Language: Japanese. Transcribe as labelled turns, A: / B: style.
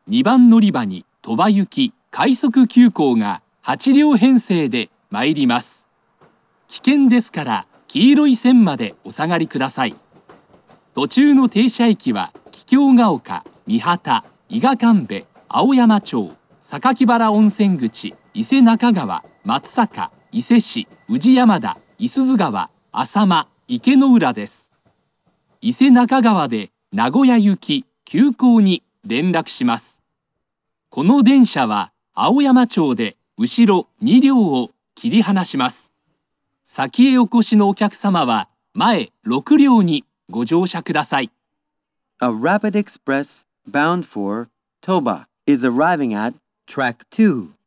A: 2番乗り場に鳥羽行き快速急行が8両編成で参ります。危険ですから黄色い線までお下がりください。途中の停車駅は桔梗ヶ丘、三幡、伊賀神戸、青山町、榊原温泉口、伊勢中川、松阪、伊勢市、宇治山田、五十鈴川、浅間、池之浦です。伊勢中川で名古屋行き急行に連絡します。この電車は青山町で後ろ2両を切り離します。先へお越しのお客様は前6両にご乗車ください。
B: A rapid express bound for Toba is arriving at track 2.